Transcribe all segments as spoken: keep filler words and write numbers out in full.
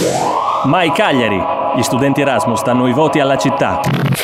Mai Cagliari! Gli studenti Erasmus danno i voti alla città.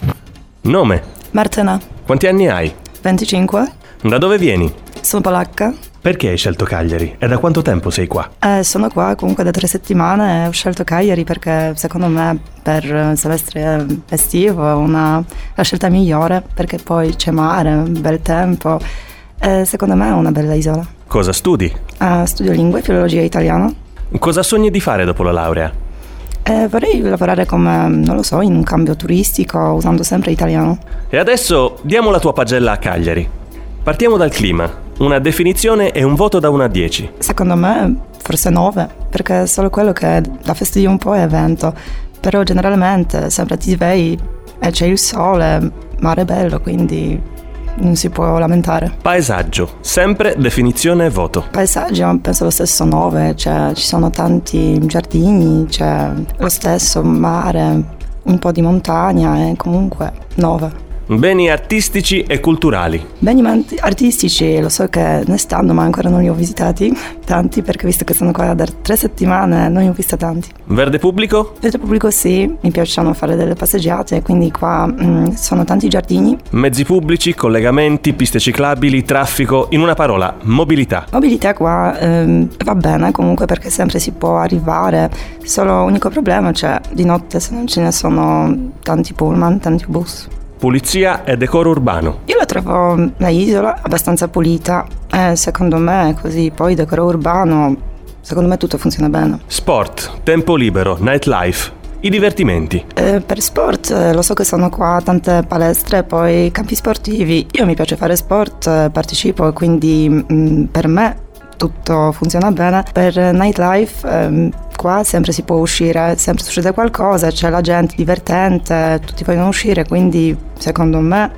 Nome? Martina. Quanti anni hai? venticinque. Da dove vieni? Sono polacca. Perché hai scelto Cagliari? E da quanto tempo sei qua? Eh, sono qua comunque da tre settimane e ho scelto Cagliari perché secondo me per il semestre estivo è una, la scelta migliore, perché poi c'è mare, bel tempo e secondo me è una bella isola. Cosa studi? Eh, studio lingue e filologia italiana. Cosa sogni di fare dopo la laurea? Eh, vorrei lavorare come, non lo so, in un cambio turistico usando sempre italiano. E adesso diamo la tua pagella a Cagliari. Partiamo dal clima. Una definizione e un voto da uno a dieci. Secondo me forse nove, perché solo quello che dà fastidio un po' è vento. Però generalmente sempre ti svegli e c'è il sole, mare bello, quindi non si può lamentare. Paesaggio, sempre definizione e voto. Paesaggio penso lo stesso nove, cioè ci sono tanti giardini, c'è lo stesso mare, un po' di montagna e comunque nove. Beni artistici e culturali. Beni artistici, lo so che ne stanno, ma ancora non li ho visitati tanti, perché visto che sono qua da tre settimane non ne ho visto tanti. Verde pubblico? Verde pubblico sì, mi piacciono fare delle passeggiate, quindi qua mh, sono tanti giardini. Mezzi pubblici, collegamenti, piste ciclabili, traffico, in una parola, mobilità. Mobilità qua ehm, va bene comunque, perché sempre si può arrivare, solo l'unico problema c'è di notte se non ce ne sono tanti pullman, tanti bus. Pulizia e decoro urbano. Io la trovo la isola abbastanza pulita e secondo me così, poi decoro urbano, secondo me tutto funziona bene. Sport, tempo libero, nightlife, i divertimenti. Eh, per sport eh, lo so che sono qua tante palestre, poi campi sportivi. Io mi piace fare sport, eh, partecipo, quindi mh, per me tutto funziona bene. Per nightlife ehm, qua sempre si può uscire, sempre succede qualcosa, c'è la gente divertente, tutti vogliono uscire, quindi secondo me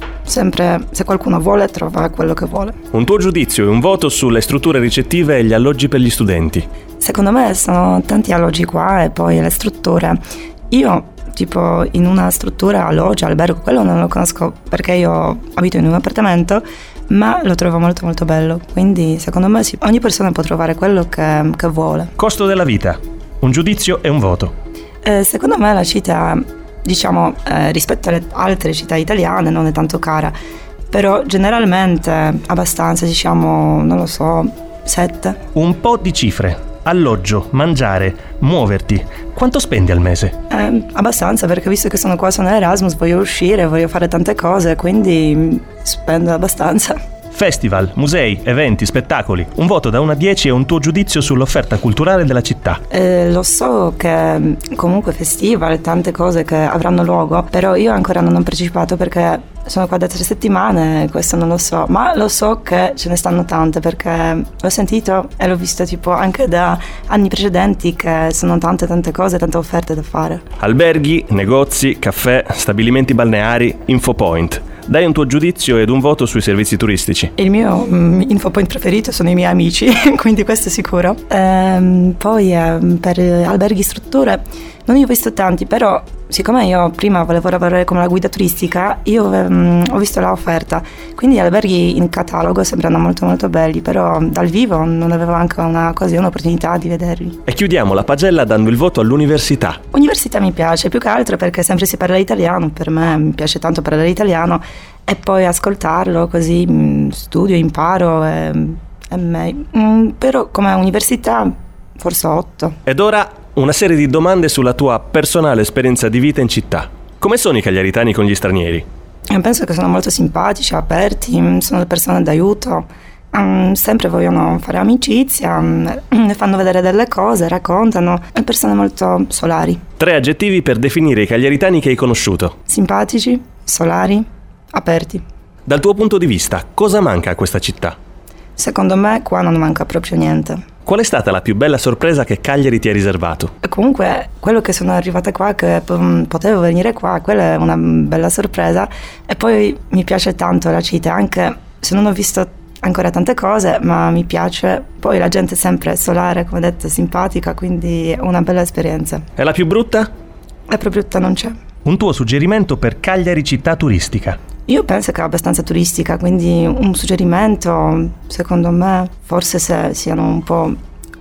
sempre se qualcuno vuole trova quello che vuole. Un tuo giudizio e un voto sulle strutture ricettive e gli alloggi per gli studenti. Secondo me sono tanti alloggi qua e poi le strutture. Io tipo in una struttura, alloggio, albergo, quello non lo conosco perché io abito in un appartamento, ma lo trovo molto molto bello, quindi secondo me sì, ogni persona può trovare quello che, che vuole. Costo della vita, un giudizio e un voto. Eh, secondo me la città, diciamo, eh, rispetto alle altre città italiane non è tanto cara, però generalmente abbastanza, diciamo, non lo so, sette. Un po' di cifre. Alloggio, mangiare, muoverti. Quanto spendi al mese? Eh, abbastanza, perché visto che sono qua, sono Erasmus, voglio uscire, voglio fare tante cose, quindi spendo abbastanza. Festival, musei, eventi, spettacoli. Un voto da uno a dieci e un tuo giudizio sull'offerta culturale della città. Eh, lo so che comunque festival, tante cose che avranno luogo, però io ancora non ho partecipato perché sono qua da tre settimane, questo non lo so, ma lo so che ce ne stanno tante perché l'ho sentito e l'ho visto tipo anche da anni precedenti che sono tante tante cose, tante offerte da fare. Alberghi, negozi, caffè, stabilimenti balneari, infopoint. Dai un tuo giudizio ed un voto sui servizi turistici. Il mio mm, infopoint preferito sono i miei amici, quindi questo è sicuro. Ehm, poi eh, per alberghi, strutture non ne ho visto tanti, però siccome io prima volevo lavorare come la guida turistica, io um, ho visto l'offerta, quindi gli alberghi in catalogo sembrano molto molto belli, però dal vivo non avevo anche una così un'opportunità di vederli. E chiudiamo la pagella dando il voto all'università. Università mi piace, più che altro perché sempre si parla italiano, per me mi piace tanto parlare italiano e poi ascoltarlo così mh, studio, imparo e, e me, mh, però come università forse otto. Ed ora una serie di domande sulla tua personale esperienza di vita in città. Come sono i cagliaritani con gli stranieri? Io penso che sono molto simpatici, aperti, sono le persone d'aiuto, um, sempre vogliono fare amicizia, um, ne fanno vedere delle cose, raccontano, sono persone molto solari. Tre aggettivi per definire i cagliaritani che hai conosciuto. Simpatici, solari, aperti. Dal tuo punto di vista, cosa manca a questa città? Secondo me qua non manca proprio niente. Qual è stata la più bella sorpresa che Cagliari ti ha riservato? E comunque quello che sono arrivata qua, che potevo venire qua, quella è una bella sorpresa. E poi mi piace tanto la città, anche se non ho visto ancora tante cose, ma mi piace. Poi la gente è sempre solare, come detto, simpatica, quindi è una bella esperienza. E la più brutta? La più brutta non c'è. Un tuo suggerimento per Cagliari città turistica? Io penso che è abbastanza turistica, quindi un suggerimento, secondo me, forse se siano un po'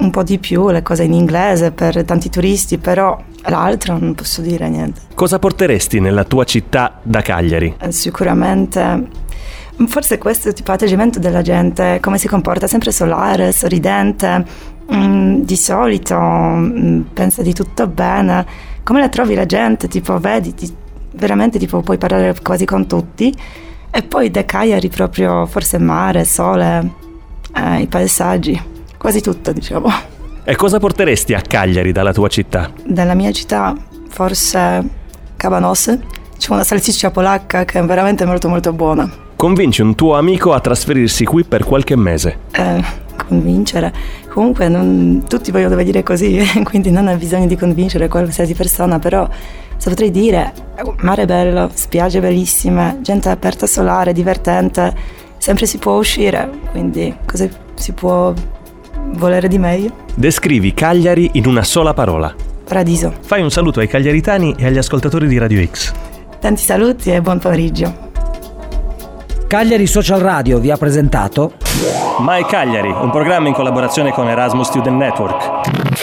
un po' di più le cose in inglese per tanti turisti, però l'altro non posso dire niente. Cosa porteresti nella tua città da Cagliari? Eh, sicuramente, forse questo tipo atteggiamento della gente, come si comporta, sempre solare, sorridente, mm, di solito mm, pensa di tutto bene. Come la trovi la gente? Tipo, vedi, ti, veramente tipo, puoi parlare quasi con tutti. E poi da Cagliari proprio forse mare, sole, eh, i paesaggi, quasi tutto, diciamo. E cosa porteresti a Cagliari dalla tua città? Dalla mia città forse cabanossi, c'è una salsiccia polacca che è veramente molto molto buona. Convinci un tuo amico a trasferirsi qui per qualche mese. Eh, convincere? Comunque non tutti vogliono venire così, quindi non hai bisogno di convincere qualsiasi persona, però se potrei dire, mare bello, spiagge bellissime, gente aperta solare, divertente, sempre si può uscire, quindi cosa si può volere di meglio? Descrivi Cagliari in una sola parola. Paradiso. Fai un saluto ai cagliaritani e agli ascoltatori di Radio X. Tanti saluti e buon pomeriggio. Cagliari Social Radio vi ha presentato My Cagliari, un programma in collaborazione con Erasmus Student Network.